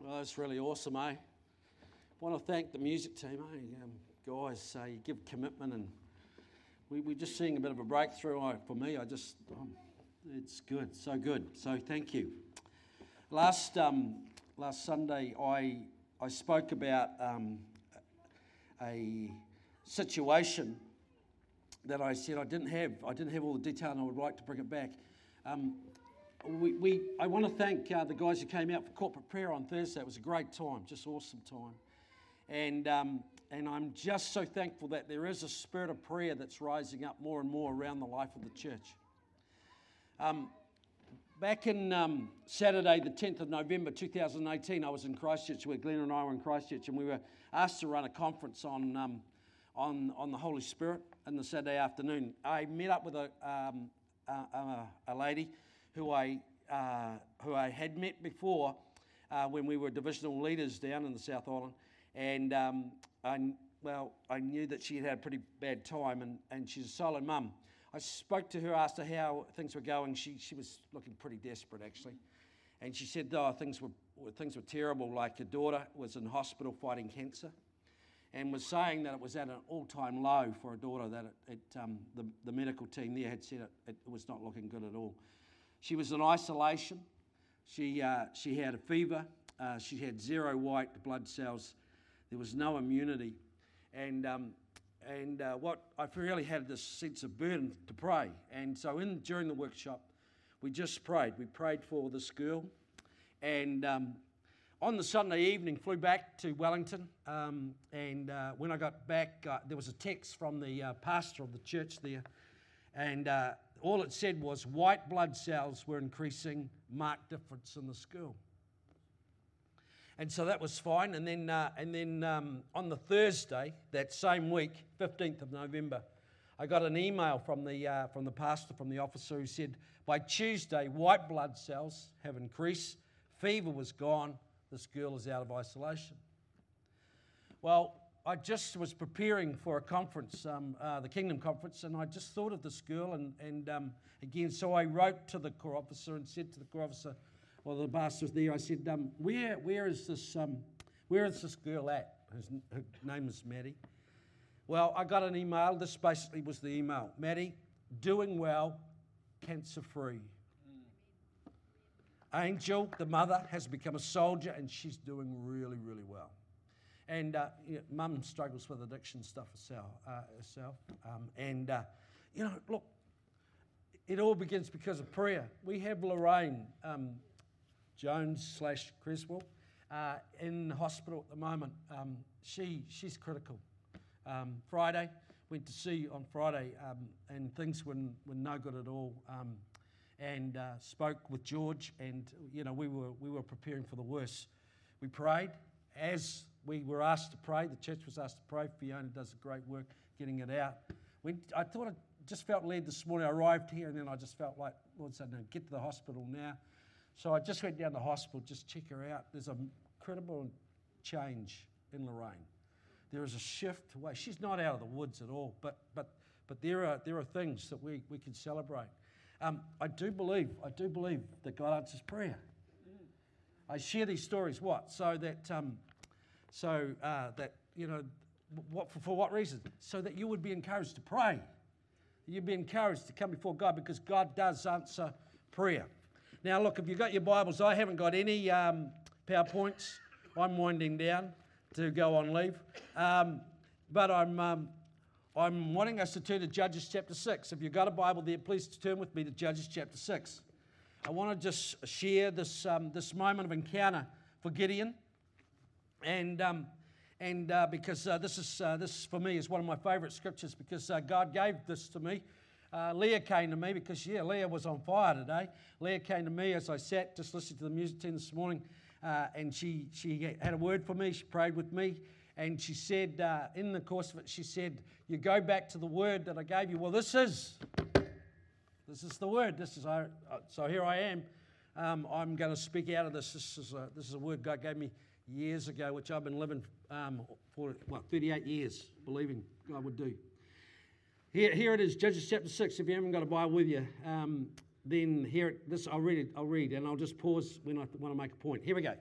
Well, that's really awesome, eh? I want to thank the music team, eh? Guys, you give commitment, and we're just seeing a bit of a breakthrough. For me, it's good, so good. So thank you. Last Sunday, I spoke about a situation that I said I didn't have all the detail, and I would like to bring it back. I want to thank the guys who came out for corporate prayer on Thursday. It was a great time, just awesome time. And I'm just so thankful that there is a spirit of prayer that's rising up more and more around the life of the church. Back in Saturday, the 10th of November 2018, I was in Christchurch, where Glenn and I were in Christchurch, and we were asked to run a conference on the Holy Spirit on the Saturday afternoon. I met up with a lady who I had met before when we were divisional leaders down in the South Island, and I knew that she had had a pretty bad time, and she's a solo mum. I spoke to her, asked her how things were going. She was looking pretty desperate, actually, and she said, things were terrible. Like her daughter was in hospital fighting cancer, and was saying that it was at an all-time low for her daughter. That the medical team there had said it was not looking good at all. She was in isolation. She had a fever. She had 0 white blood cells. There was no immunity, and what I really had this sense of burden to pray. And so during the workshop, we just prayed. We prayed for this girl, and on the Sunday evening, flew back to Wellington. And when I got back, there was a text from the pastor of the church there, and all it said was white blood cells were increasing, marked difference in the school. And so that was fine. And then on the Thursday, that same week, 15th of November, I got an email from the pastor, from the officer, who said, by Tuesday, white blood cells have increased, fever was gone, this girl is out of isolation. Well, I just was preparing for a conference, the Kingdom Conference, and I just thought of this girl, and again, so I wrote to the corps officer and said to the corps officer, well, the pastor's there, I said, where is this girl at? Her name is Maddie. Well, I got an email. This basically was the email. Maddie, doing well, cancer-free. Angel, the mother, has become a soldier, and she's doing really, really well. And Mum struggles with addiction stuff herself. Look, it all begins because of prayer. We have Lorraine Jones/Creswell in hospital at the moment. She's critical. Friday, went to see on Friday, and things were no good at all. And spoke with George, and we were preparing for the worst. We prayed as we were asked to pray. The church was asked to pray. Fiona does a great work getting it out. I just felt led this morning. I arrived here, and then I just felt like Lord said, "No, get to the hospital now." So I just went down to the hospital, just check her out. There's a incredible change in Lorraine. There is a shift away. She's not out of the woods at all, but there are things that we can celebrate. I do believe that God answers prayer. I share these stories. For what reason? So that you would be encouraged to pray. You'd be encouraged to come before God, because God does answer prayer. Now, look, if you've got your Bibles, I haven't got any PowerPoints. I'm winding down to go on leave, but I'm wanting us to turn to Judges chapter 6. If you've got a Bible there, please turn with me to Judges chapter 6. I want to just share this moment of encounter for Gideon, and because this for me is one of my favourite scriptures, because God gave this to me. Leah came to me because, Leah was on fire today. Leah came to me as I sat just listening to the music team this morning, and she had a word for me. She prayed with me. And she said, in the course of it, she said, you go back to the word that I gave you. Well, this is the word. So here I am. I'm going to speak out of this. This is a word God gave me years ago, which I've been living for 38 years, believing God would do. Here it is, Judges chapter 6. If you haven't got a Bible with you, then I'll read, and I'll just pause when I want to make a point. Here we go.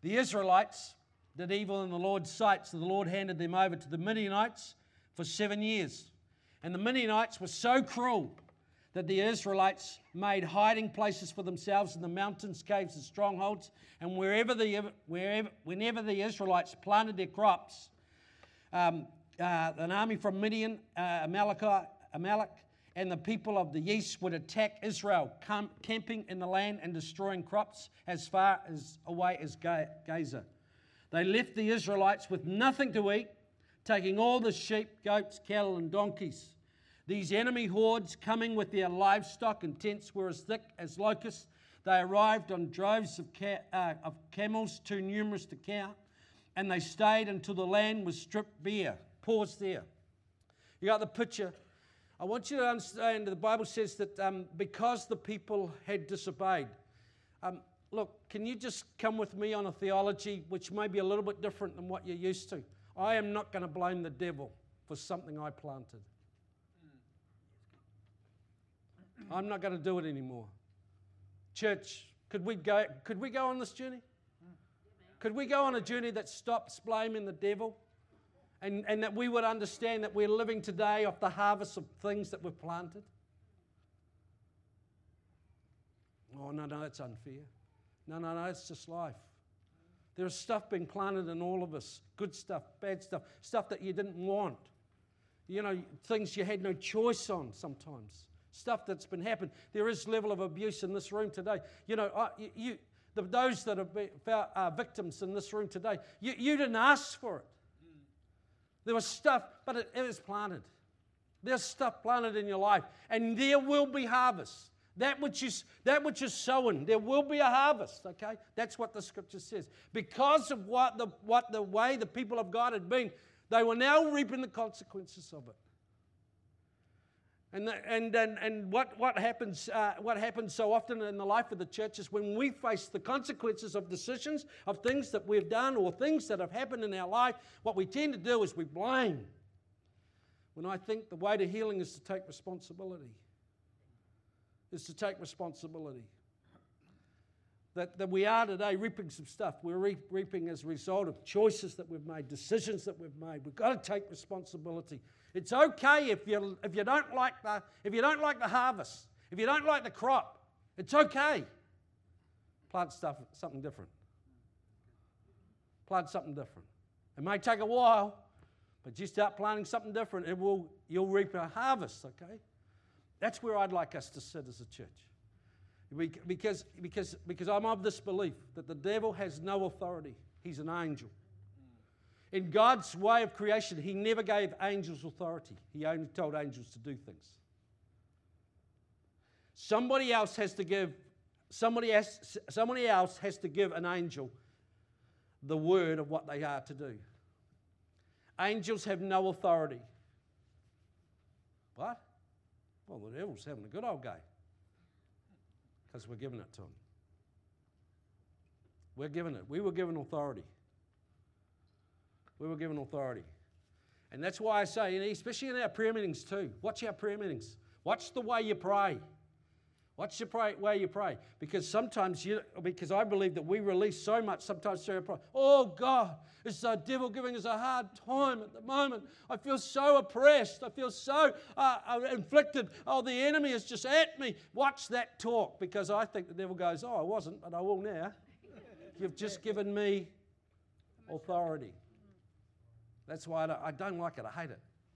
The Israelites did evil in the Lord's sight, so the Lord handed them over to the Midianites for 7 years. And the Midianites were so cruel that the Israelites made hiding places for themselves in the mountains, caves, and strongholds. And whenever the Israelites planted their crops, an army from Midian, Amalek, and the people of the east would attack Israel, camping in the land and destroying crops as far away as Gaza. They left the Israelites with nothing to eat, taking all the sheep, goats, cattle, and donkeys. These enemy hordes, coming with their livestock and tents, were as thick as locusts. They arrived on droves of camels, too numerous to count, and they stayed until the land was stripped bare. Pause there. You got the picture? I want you to understand the Bible says that because the people had disobeyed. Look, can you just come with me on a theology which may be a little bit different than what you're used to? I am not going to blame the devil for something I planted. I'm not going to do it anymore. Church, could we go on this journey? Could we go on a journey that stops blaming the devil? And that we would understand that we're living today off the harvest of things that we've planted? Oh, no, that's unfair. No, it's just life. There's stuff being planted in all of us. Good stuff, bad stuff, stuff that you didn't want. You know, things you had no choice on sometimes. Stuff that's been happened. There is level of abuse in this room today. You know, those that are victims in this room today, you didn't ask for it. There was stuff, but it was planted. There's stuff planted in your life, and there will be harvest. That which is sown, there will be a harvest. Okay, that's what the Scripture says. Because of what the way the people of God had been, they were now reaping the consequences of it. And what happens so often in the life of the church is when we face the consequences of decisions, of things that we've done or things that have happened in our life, what we tend to do is we blame. When I think the way to healing is to take responsibility. That we are today reaping some stuff. We're reaping as a result of choices that we've made, decisions that we've made. We've got to take responsibility. It's okay if you don't like the harvest, if you don't like the crop. It's okay. Plant something different. Plant something different. It may take a while, but you start planting something different, you'll reap a harvest. Okay, that's where I'd like us to sit as a church. Because I'm of this belief that the devil has no authority. He's an angel. In God's way of creation, He never gave angels authority. He only told angels to do things. Somebody else has to give an angel the word of what they are to do. Angels have no authority. What? Well, the devil's having a good old go. Because we're giving it to him. We're given it. We were given authority. We were given authority. And that's why I say, especially in our prayer meetings too, watch our prayer meetings. Watch the way you pray. Watch the way you pray. Because sometimes, because I believe that we release so much sometimes through our prayer. Oh God, it's the devil giving us a hard time at the moment. I feel so oppressed. I feel so inflicted. Oh, the enemy is just at me. Watch that talk, because I think the devil goes, oh, I wasn't, but I will now. You've just given me authority. That's why I don't like it. I hate it.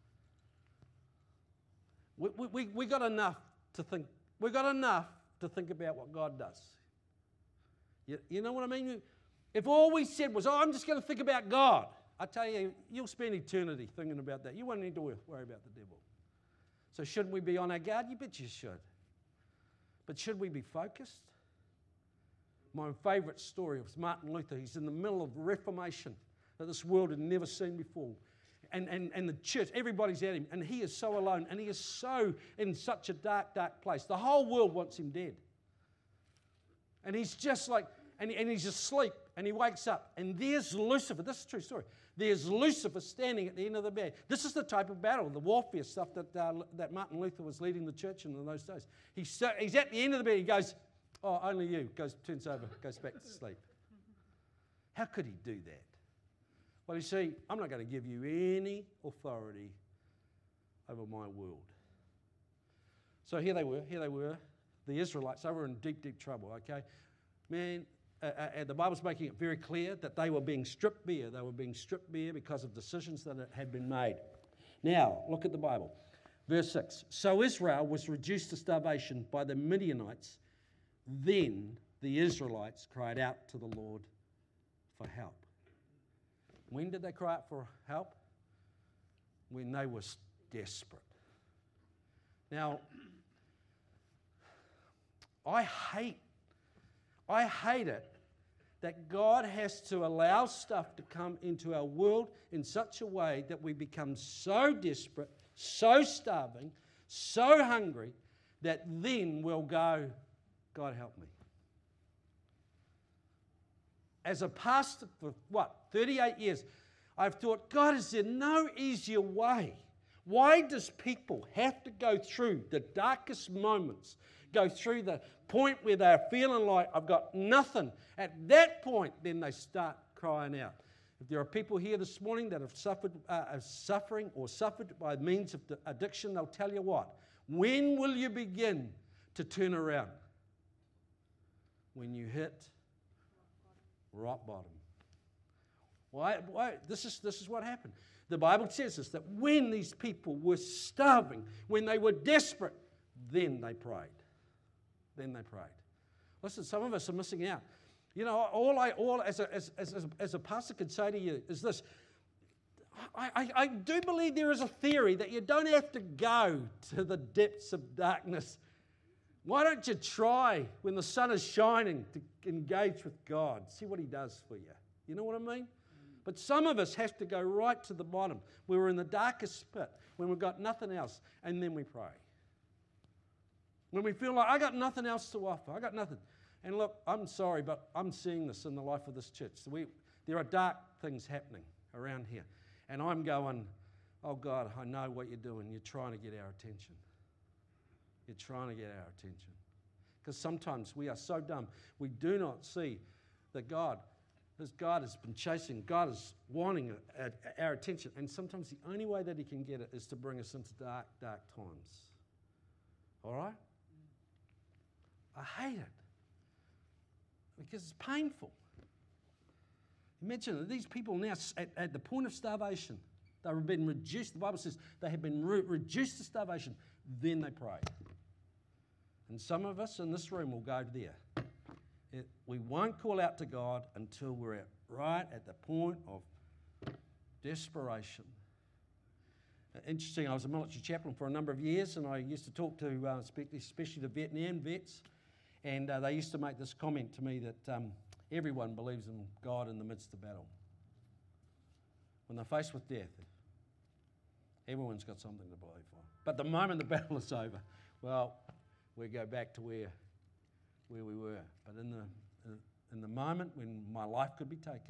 We got enough to think. We've got enough to think about what God does. You know what I mean? If all we said was, oh, I'm just going to think about God, I tell you, you'll spend eternity thinking about that. You won't need to worry about the devil. So shouldn't we be on our guard? You bet you should. But should we be focused? My favourite story was Martin Luther. He's in the middle of Reformation that this world had never seen before. And the church, everybody's at him, and he is so alone, and he is so in such a dark, dark place. The whole world wants him dead. And he's just like, and he's asleep, and he wakes up, and there's Lucifer. This is a true story. There's Lucifer standing at the end of the bed. This is the type of battle, the warfare stuff that Martin Luther was leading the church in those days. He's at the end of the bed. He goes, oh, only you. Turns over, goes back to sleep. How could he do that? Well, you see, I'm not going to give you any authority over my world. So here they were, the Israelites. They were in deep, deep trouble, okay? Man, the Bible's making it very clear that they were being stripped bare. They were being stripped bare because of decisions that had been made. Now, look at the Bible. Verse 6. So Israel was reduced to starvation by the Midianites. Then the Israelites cried out to the Lord for help. When did they cry out for help? When they were desperate. Now, I hate it that God has to allow stuff to come into our world in such a way that we become so desperate, so starving, so hungry, that then we'll go, God help me. As a pastor for 38 years, I've thought, God, is there no easier way? Why does people have to go through the darkest moments, go through the point where they're feeling like I've got nothing? At that point, then they start crying out. If there are people here this morning that have suffered by means of addiction, they'll tell you what. When will you begin to turn around? When you hit rock bottom. Why? This is what happened. The Bible says us that when these people were starving, when they were desperate, then they prayed. Then they prayed. Listen, some of us are missing out. You know, all as a pastor could say to you is this. I do believe there is a theory that you don't have to go to the depths of darkness. Why don't you try when the sun is shining to engage with God? See what he does for you. You know what I mean? But some of us have to go right to the bottom. We were in the darkest pit when we've got nothing else, and then we pray. When we feel like, I got nothing else to offer. I got nothing. And look, I'm sorry, but I'm seeing this in the life of this church. There are dark things happening around here. And I'm going, oh God, I know what you're doing. You're trying to get our attention. You're trying to get our attention. Because sometimes we are so dumb, we do not see that God has been chasing, God is wanting our attention. And sometimes the only way that he can get it is to bring us into dark, dark times. All right? I hate it. Because it's painful. Imagine that these people now at the point of starvation, they have been reduced. The Bible says they have been reduced to starvation. Then they prayed. And some of us in this room will go there. We won't call out to God until we're right at the point of desperation. Interesting, I was a military chaplain for a number of years, and I used to talk to especially the Vietnam vets, and they used to make this comment to me that everyone believes in God in the midst of battle. When they're faced with death, everyone's got something to believe for. But the moment the battle is over, well, we go back to where we were. But in the moment when my life could be taken,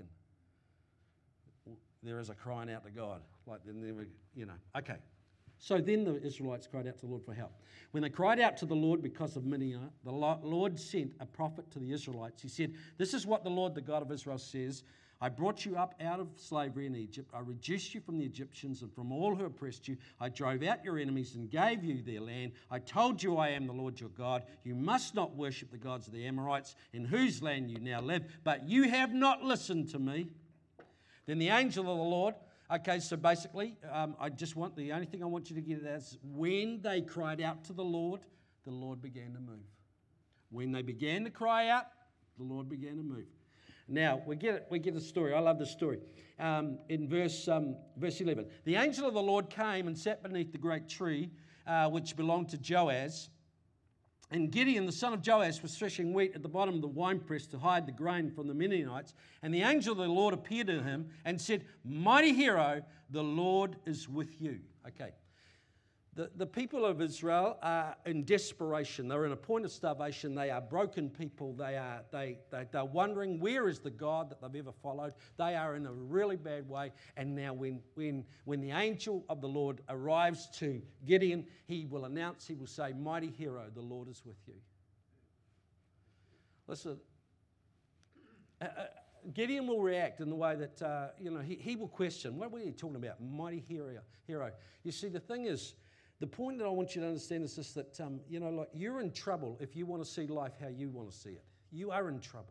there is a crying out to God. Like then there we, Okay. So then the Israelites cried out to the Lord for help. When they cried out to the Lord because of Midian, the Lord sent a prophet to the Israelites. He said, "This is what the Lord, the God of Israel, says. I brought you up out of slavery in Egypt. I reduced you from the Egyptians and from all who oppressed you. I drove out your enemies and gave you their land. I told you I am the Lord your God. You must not worship the gods of the Amorites in whose land you now live. But you have not listened to me." Then the angel of the Lord, okay, so basically, the only thing I want you to get is when they cried out to the Lord began to move. When they began to cry out, the Lord began to move. Now, we get a story. I love this story. In verse 11. The angel of the Lord came and sat beneath the great tree, which belonged to Joaz. And Gideon, the son of Joash, was threshing wheat at the bottom of the winepress to hide the grain from the Midianites. And the angel of the Lord appeared to him and said, "Mighty hero, the Lord is with you." Okay. The people of Israel are in desperation. They're in a point of starvation. They are broken people. They're wondering, where is the God that they've ever followed? They are in a really bad way. And now when the angel of the Lord arrives to Gideon, he will say, "Mighty hero, the Lord is with you." Listen, Gideon will react in the way that, he will question, what are you talking about? Mighty hero. You see, the thing is, the point that I want you to understand is this, that, like you're in trouble if you want to see life how you want to see it. You are in trouble.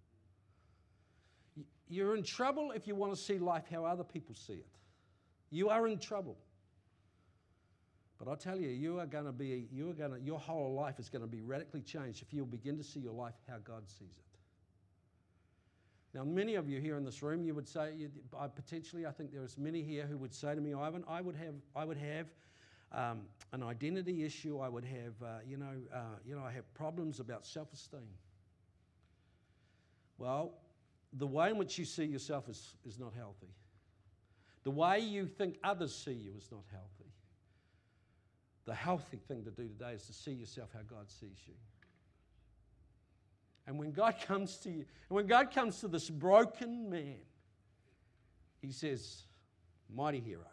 You're in trouble if you want to see life how other people see it. You are in trouble. But I tell you, your whole life is going to be radically changed if you'll begin to see your life how God sees it. Now, many of you here in this room, you would say, potentially, I think there's many here who would say to me, Ivan, I would have an identity issue. I would have, I have problems about self-esteem. Well, the way in which you see yourself is not healthy. The way you think others see you is not healthy. The healthy thing to do today is to see yourself how God sees you. And when God comes to you, and when God comes to this broken man, he says, mighty hero.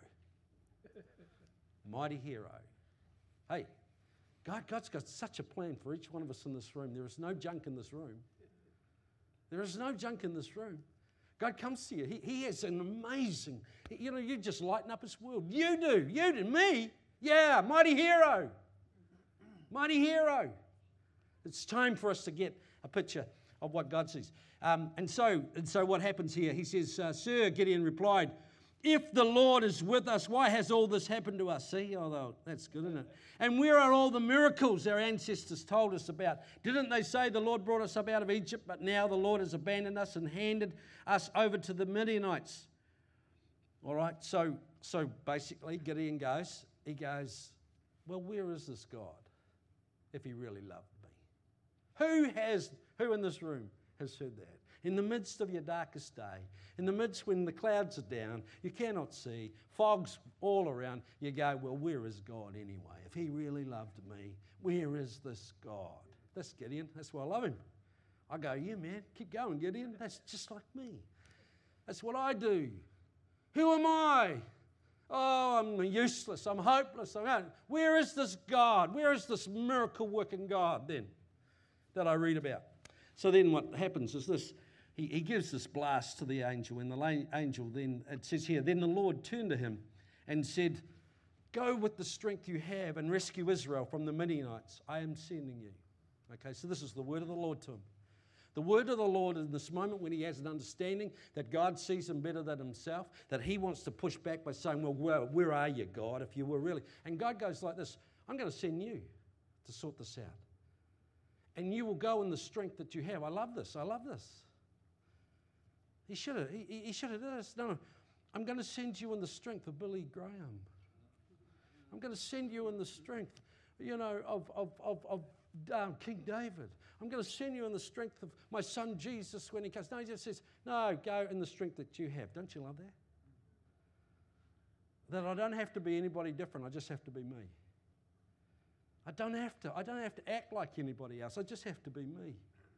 Mighty hero. Hey, God's got such a plan for each one of us in this room. There is no junk in this room. There is no junk in this room. God comes to you. He has an amazing, you just lighten up his world. You do, me. Yeah, mighty hero. Mighty hero. It's time for us to get a picture of what God sees. And so what happens here? He says, Sir, Gideon replied, if the Lord is with us, why has all this happened to us? See, although that's good, isn't it? And where are all the miracles our ancestors told us about? Didn't they say the Lord brought us up out of Egypt, but now the Lord has abandoned us and handed us over to the Midianites? All right, so basically Gideon goes, well, where is this God if he really loved me? Who in this room has heard that? In the midst of your darkest day, in the midst when the clouds are down, you cannot see, fog's all around, you go, well, where is God anyway? If he really loved me, where is this God? That's Gideon. That's why I love him. I go, yeah, man, keep going, Gideon. That's just like me. That's what I do. Who am I? Oh, I'm useless. I'm hopeless. Where is this God? Where is this miracle-working God then that I read about? So then what happens is this. He gives this blast to the angel, and the angel then, it says here, then the Lord turned to him and said, go with the strength you have and rescue Israel from the Midianites. I am sending you. Okay, so this is the word of the Lord to him. The word of the Lord in this moment when he has an understanding that God sees him better than himself, that he wants to push back by saying, well, where are you, God, if you were really? And God goes like this, I'm going to send you to sort this out. And you will go in the strength that you have. I love this. He should have done this. No, I'm going to send you in the strength of Billy Graham. I'm going to send you in the strength, of King David. I'm going to send you in the strength of my son Jesus when he comes. No, he just says, no, go in the strength that you have. Don't you love that? That I don't have to be anybody different. I just have to be me. I don't have to act like anybody else. I just have to be me.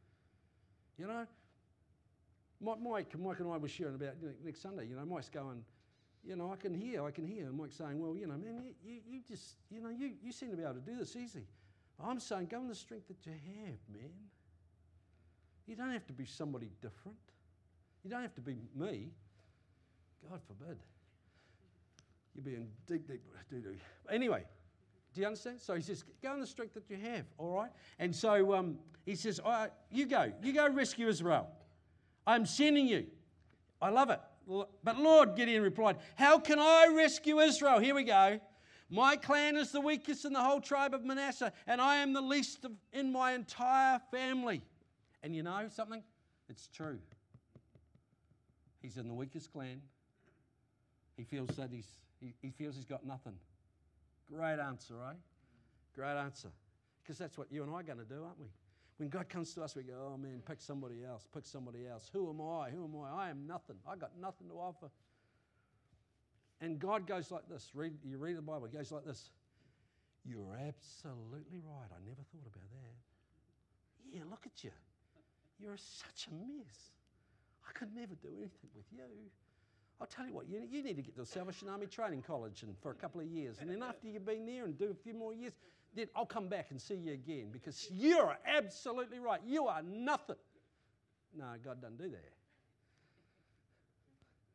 Mike and I were sharing about next Sunday. Mike's going, I can hear Mike saying, well, man, you seem to be able to do this easy. I'm saying, go in the strength that you have, man. You don't have to be somebody different. You don't have to be me. God forbid. You'd be in deep doo-doo. Anyway, do you understand? So he says, go in the strength that you have, all right? And so he says, all right, you go rescue Israel. I'm sending you. I love it. But Lord, Gideon replied, how can I rescue Israel? Here we go. My clan is the weakest in the whole tribe of Manasseh, and I am the least in my entire family. And you know something? It's true. He's in the weakest clan. He feels that he feels he's got nothing. Great answer, eh? Great answer. Because that's what you and I are going to do, aren't we? When God comes to us, we go, oh man, pick somebody else. Who am I? I am nothing. I got nothing to offer. And God goes like this. You read the Bible, it goes like this. You're absolutely right. I never thought about that. Yeah, look at you. You're such a mess. I could never do anything with you. I'll tell you what, you need to get to the Salvation Army Training College for a couple of years. And then after you've been there and do a few more years, then I'll come back and see you again because you're absolutely right. You are nothing. No, God doesn't do that.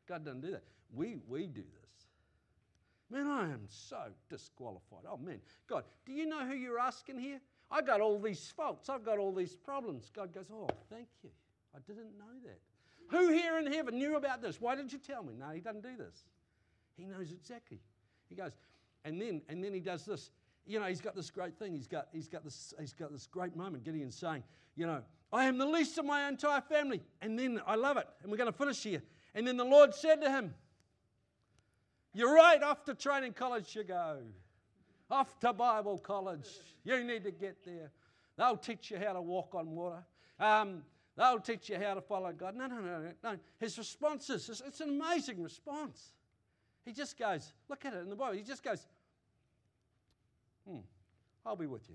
God doesn't do that. We do this. Man, I am so disqualified. Oh, man. God, do you know who you're asking here? I got all these faults. I've got all these problems. God goes, oh, thank you. I didn't know that. Who here in heaven knew about this? Why didn't you tell me? No, he doesn't do this. He knows exactly. He goes, and then he does this. You know, he's got this great thing. He's got this great moment. Gideon's saying, you know, I am the least of my entire family. And then I love it. And we're going to finish here. And then the Lord said to him, you're right, off to training college you go. Off to Bible college. You need to get there. They'll teach you how to walk on water. They'll teach you how to follow God. No. His response is, it's an amazing response. He just goes, look at it in the Bible. He just goes, I'll be with you.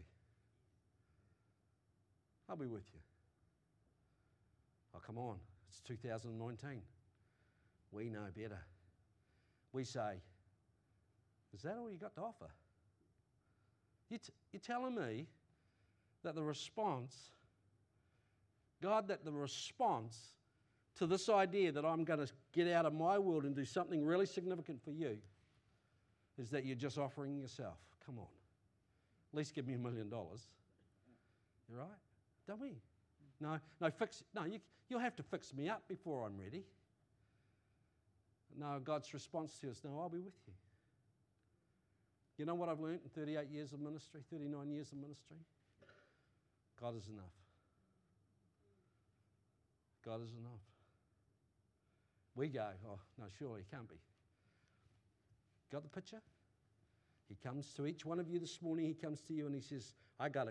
I'll be with you. Oh, come on. It's 2019. We know better. We say, is that all you got to offer? You're telling me that the response to this idea that I'm going to get out of my world and do something really significant for you is that you're just offering yourself. Come on. At least give me $1 million. You right? Don't we? No, you'll have to fix me up before I'm ready. No, God's response to us, no, I'll be with you. You know what I've learned in 38 years of ministry, 39 years of ministry? God is enough. God is enough. We go, oh, no, surely he can't be. Got the picture? He comes to each one of you this morning, he comes to you and he says, I got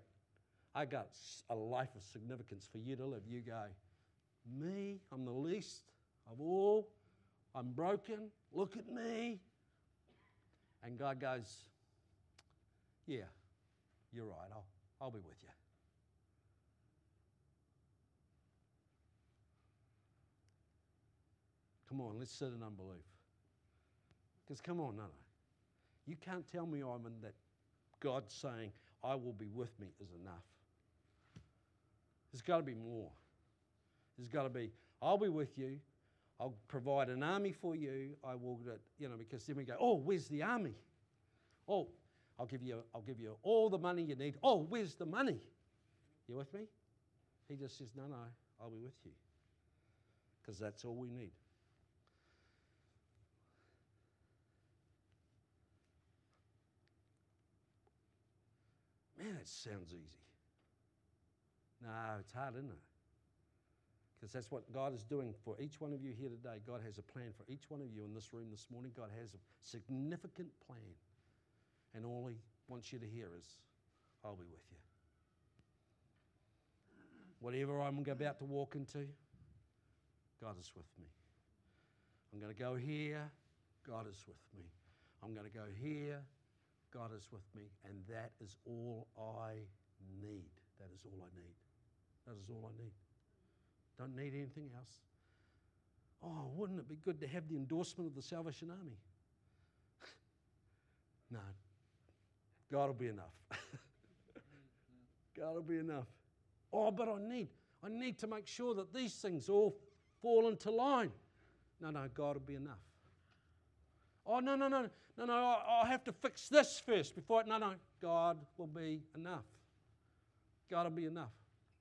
a life of significance for you to live. You go, me, I'm the least of all. I'm broken. Look at me. And God goes, yeah, you're right. I'll be with you. Come on, let's sit in unbelief. Because come on, no. You can't tell me, Ivan, that God saying, I will be with me is enough. There's got to be more. There's got to be, I'll be with you. I'll provide an army for you. I will, because then we go, oh, where's the army? Oh, I'll give you all the money you need. Oh, where's the money? You with me? He just says, no, I'll be with you. Because that's all we need. Man, it sounds easy. No, it's hard, isn't it? Because that's what God is doing for each one of you here today. God has a plan for each one of you in this room this morning. God has a significant plan. And all he wants you to hear is, I'll be with you. Whatever I'm about to walk into, God is with me. I'm going to go here, God is with me. I'm going to go here, God is with me. And that is all I need. That is all I need. That is all I need. Don't need anything else. Oh, wouldn't it be good to have the endorsement of the Salvation Army? No. God will be enough. God will be enough. Oh, but I need to make sure that these things all fall into line. No, God will be enough. Oh, no, I have to fix this first before no, God will be enough. God will be enough.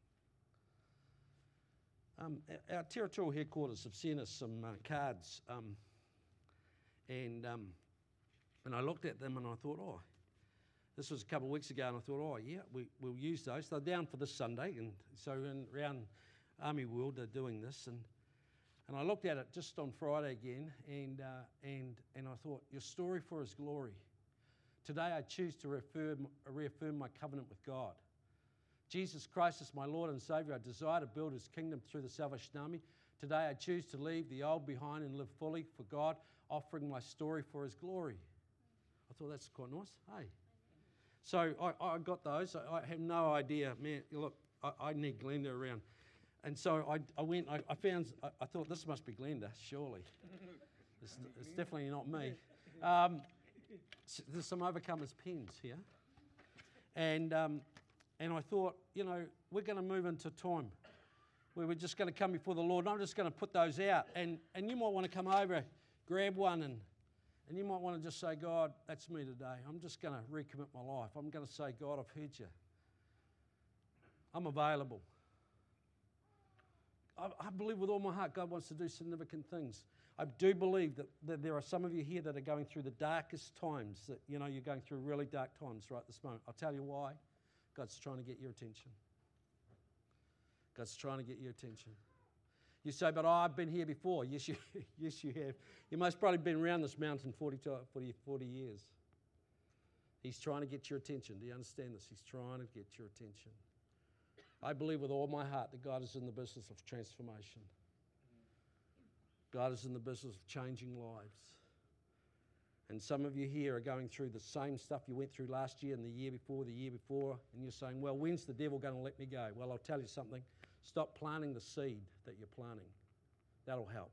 Our territorial headquarters have sent us some cards, and I looked at them and I thought, oh, this was a couple of weeks ago, and I thought, oh yeah, we'll use those. They're down for this Sunday, and so around Army World they're doing this, and I looked at it just on Friday again, and I thought, your story for His glory. Today I choose to reaffirm my covenant with God. Jesus Christ is my Lord and Saviour. I desire to build His kingdom through the Salvation Army. Today I choose to leave the old behind and live fully for God, offering my story for His glory. I thought that's quite nice. Hey. So I got those. I have no idea. Man, look, I need Glenda around. And so I went, I found, I thought this must be Glenda, surely. It's definitely not me. There's some Overcomers pens here. And I thought, we're going to move into time we were just going to come before the Lord, and I'm just going to put those out. And you might want to come over, grab one, and you might want to just say, God, that's me today. I'm just going to recommit my life. I'm going to say, God, I've heard you. I'm available. I believe with all my heart God wants to do significant things. I do believe that there are some of you here that are going through the darkest times, that you're going through really dark times right this moment. I'll tell you why. God's trying to get your attention. God's trying to get your attention. You say, but I've been here before. Yes, you have. You most probably been around this mountain 40 years. He's trying to get your attention. Do you understand this? He's trying to get your attention. I believe with all my heart that God is in the business of transformation. God is in the business of changing lives. And some of you here are going through the same stuff you went through last year and the year before, and you're saying, well, when's the devil going to let me go? Well, I'll tell you something. Stop planting the seed that you're planting. That'll help.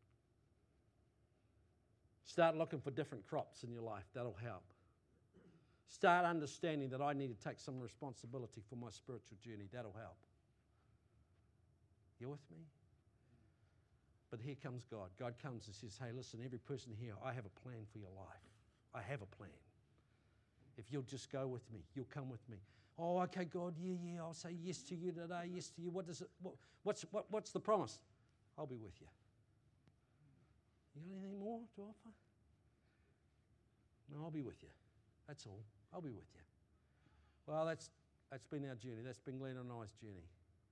Start looking for different crops in your life. That'll help. Start understanding that I need to take some responsibility for my spiritual journey. That'll help. You with me? But here comes God. God comes and says, hey, listen, every person here, I have a plan for your life. I have a plan. If you'll just go with me, you'll come with me. Oh, okay, God, yeah, I'll say yes to you today, yes to you. What's the promise? I'll be with you. You got anything more to offer? No, I'll be with you. That's all. I'll be with you. Well, that's been our journey. That's been Glenn and I's journey.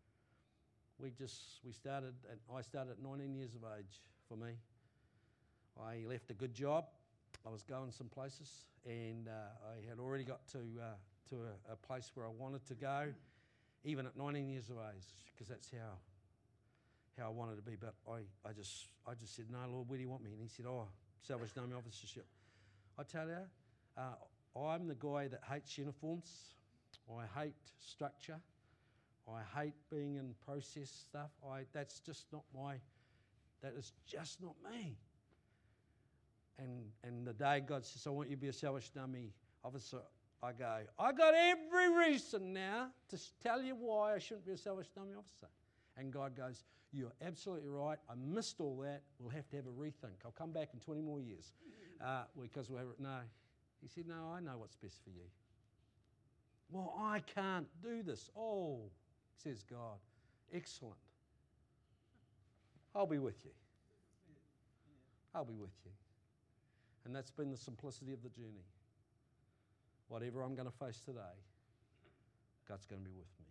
I started at 19 years of age for me. I left a good job. I was going some places, and I had already got to a place where I wanted to go, even at 19 years of age, because that's how I wanted to be. But I just said, no, Lord, where do you want me? And he said, Salvation Army officership. I tell you, I'm the guy that hates uniforms. I hate structure. I hate being in process stuff. That is just not me. And the day God says, I want you to be a Salvation Army officer, I go, I got every reason now to tell you why I shouldn't be a Salvation Army officer. And God goes, you're absolutely right. I missed all that. We'll have to have a rethink. I'll come back in 20 more years. No. He said, no, I know what's best for you. Well, I can't do this. Oh, says God. Excellent. I'll be with you. I'll be with you. And that's been the simplicity of the journey. Whatever I'm going to face today, God's going to be with me.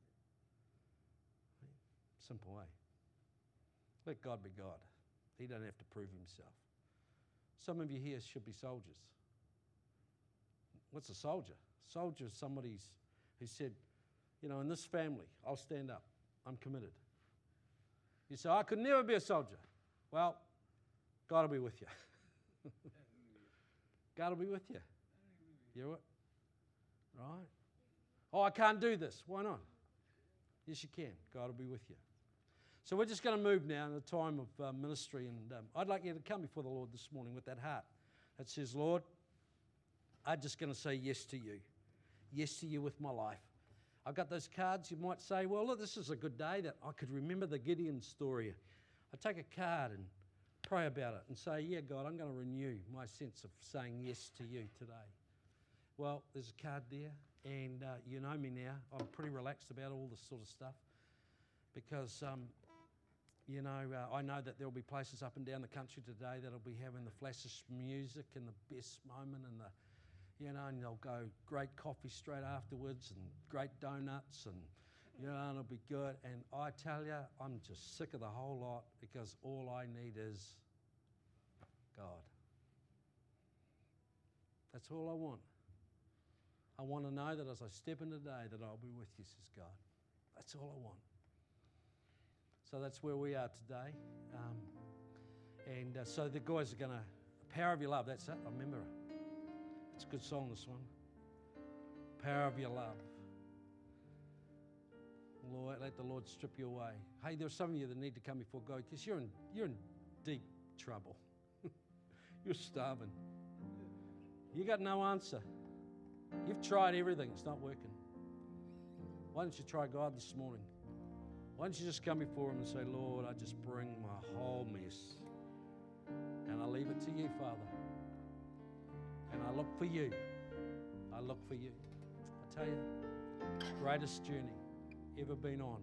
Simple way. Let God be God. He doesn't have to prove himself. Some of you here should be soldiers. What's a soldier? Soldier is somebody who said, in this family, I'll stand up. I'm committed. You say, I could never be a soldier. Well, God will be with you. God will be with you. You know what? Right? Oh, I can't do this. Why not? Yes, you can. God will be with you. So we're just going to move now in a time of ministry, and I'd like you to come before the Lord this morning with that heart that says, Lord, I'm just going to say yes to you. Yes to you with my life. I've got those cards. You might say, well, look, this is a good day that I could remember the Gideon story. I take a card and pray about it and say, yeah, God, I'm going to renew my sense of saying yes to you today. Well, there's a card there, and you know me now. I'm pretty relaxed about all this sort of stuff because, I know that there'll be places up and down the country today that'll be having the flashiest music and the best moment and and they'll go great coffee straight afterwards and great donuts and, and it'll be good. And I tell you, I'm just sick of the whole lot because all I need is God. That's all I want. I want to know that as I step in today that I'll be with you, says God. That's all I want. So that's where we are today. So the guys are going to, Power of Your Love, that's it, I remember it. It's a good song, this one. Power of Your Love. Lord, let the Lord strip you away. Hey, there are some of you that need to come before God because you're in deep trouble. You're starving. You got no answer. You've tried everything. It's not working. Why don't you try God this morning? Why don't you just come before Him and say, Lord, I just bring my whole mess. And I leave it to you, Father. And I look for you. I look for you. I tell you, greatest journey ever been on.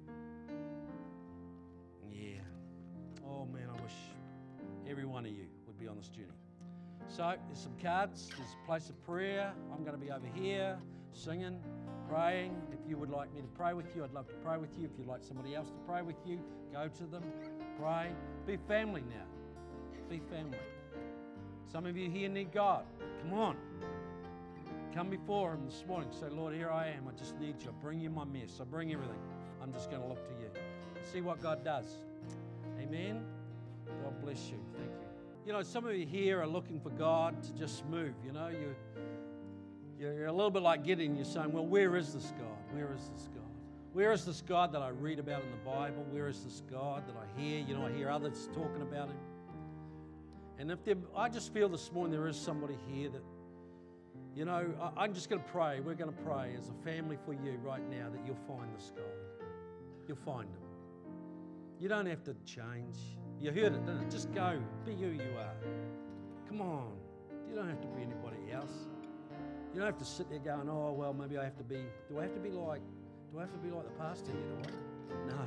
Yeah. Oh man, I wish every one of you would be on this journey. So there's some cards, there's a place of prayer. I'm going to be over here singing, praying. If you would like me to pray with you, I'd love to pray with you. If you'd like somebody else to pray with you, go to them, pray. Be family now. Be family. Some of you here need God. Come on. Come before Him this morning. Say, Lord, here I am. I just need you. I bring you my mess. I bring everything. I'm just going to look to you. See what God does. Amen. God bless you. Thank you. You know, some of you here are looking for God to just move. You know, you're a little bit like Gideon. You're saying, well, where is this God? Where is this God? Where is this God that I read about in the Bible? Where is this God that I hear? You know, I hear others talking about Him. And I just feel this morning there is somebody here that, you know, I'm just going to pray. We're going to pray as a family for you right now that you'll find this God. You'll find Him. You don't have to change. You heard it, didn't it? Just go. Be who you are. Come on. You don't have to be anybody else. You don't have to sit there going, oh, well, maybe I have to be, do I have to be like the pastor here, do I? No.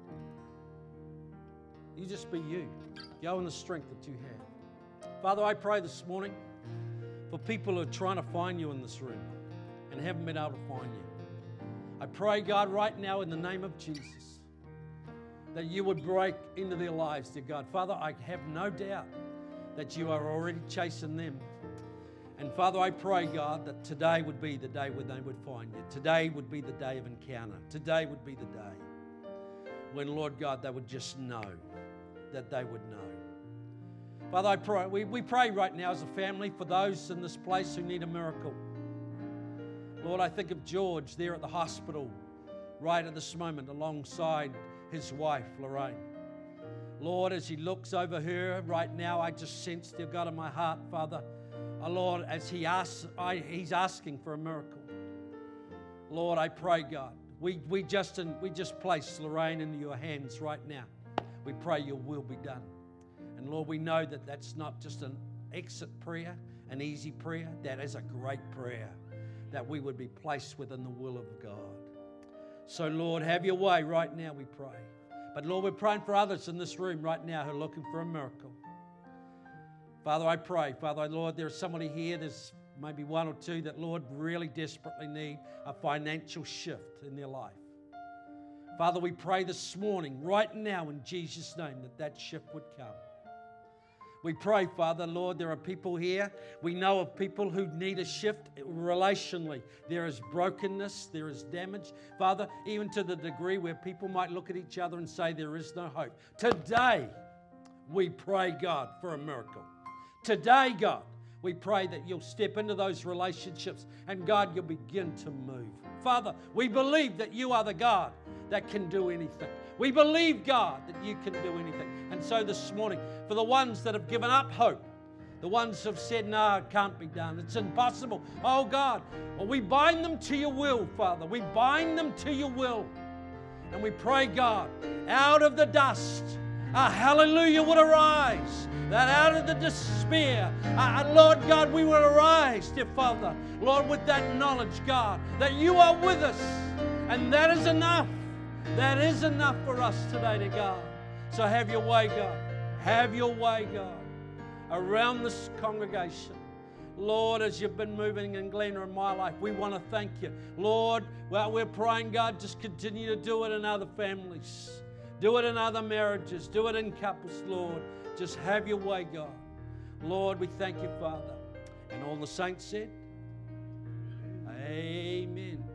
You just be you. Go in the strength that you have. Father, I pray this morning for people who are trying to find you in this room and haven't been able to find you. I pray, God, right now in the name of Jesus, that you would break into their lives, dear God. Father, I have no doubt that you are already chasing them. And Father, I pray, God, that today would be the day when they would find you. Today would be the day of encounter. Today would be the day when, Lord God, they would just know that they would know. Father, I pray, we pray right now as a family for those in this place who need a miracle. Lord, I think of George there at the hospital right at this moment alongside his wife, Lorraine. Lord, as he looks over her right now, I just sense, dear God, in my heart, Father, Lord, as he's asking for a miracle. Lord, I pray, God, we just place Lorraine into your hands right now. We pray your will be done. And Lord, we know that that's not just an exit prayer, an easy prayer. That is a great prayer, that we would be placed within the will of God. So Lord, have your way right now, we pray. But Lord, we're praying for others in this room right now who are looking for a miracle. Father, I pray, Father, Lord, there's somebody here, there's maybe one or two that, Lord, really desperately need a financial shift in their life. Father, we pray this morning, right now in Jesus' name, that shift would come. We pray, Father, Lord, there are people here. We know of people who need a shift relationally. There is brokenness, there is damage. Father, even to the degree where people might look at each other and say there is no hope. Today, we pray, God, for a miracle. Today, God, we pray that you'll step into those relationships and, God, you'll begin to move. Father, we believe that you are the God that can do anything. We believe, God, that you can do anything. And so this morning, for the ones that have given up hope, the ones who have said, no, it can't be done, it's impossible. Oh, God, well, we bind them to your will, Father. We bind them to your will. And we pray, God, out of the dust, a hallelujah would arise. That out of the despair, Lord God, we will arise, dear Father, Lord, with that knowledge, God, that you are with us. And that is enough. That is enough for us today, to God. So have your way, God. Have your way, God, around this congregation. Lord, as you've been moving in Glenna in my life, we want to thank you. Lord, well, we're praying, God, just continue to do it in other families. Do it in other marriages. Do it in couples, Lord. Just have your way, God. Lord, we thank you, Father. And all the saints said, amen.